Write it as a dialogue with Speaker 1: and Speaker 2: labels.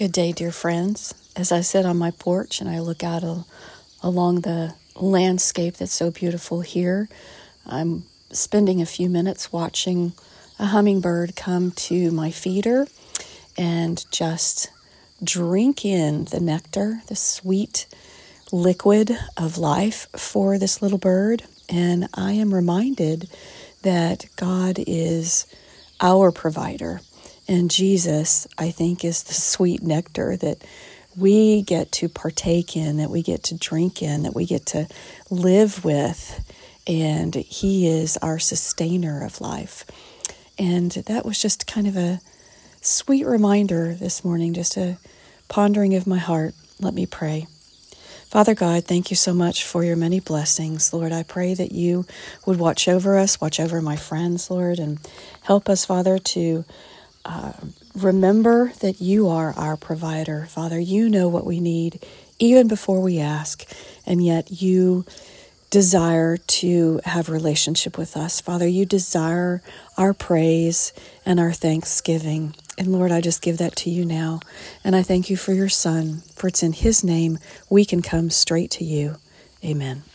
Speaker 1: Good day, dear friends. As I sit on my porch and I look out along the landscape that's so beautiful here, I'm spending a few minutes watching a hummingbird come to my feeder and just drink in the nectar, the sweet liquid of life for this little bird. And I am reminded that God is our provider. And Jesus, I think, is the sweet nectar that we get to partake in, that we get to drink in, that we get to live with. And He is our sustainer of life. And that was just kind of a sweet reminder this morning, just a pondering of my heart. Let me pray. Father God, thank you so much for your many blessings. Lord, I pray that you would watch over us, watch over my friends, Lord, and help us, Father, to remember that you are our provider. Father, you know what we need even before we ask, and yet you desire to have a relationship with us. Father, you desire our praise and our thanksgiving. And Lord, I just give that to you now. And I thank you for your Son, for it's in His name we can come straight to you. Amen.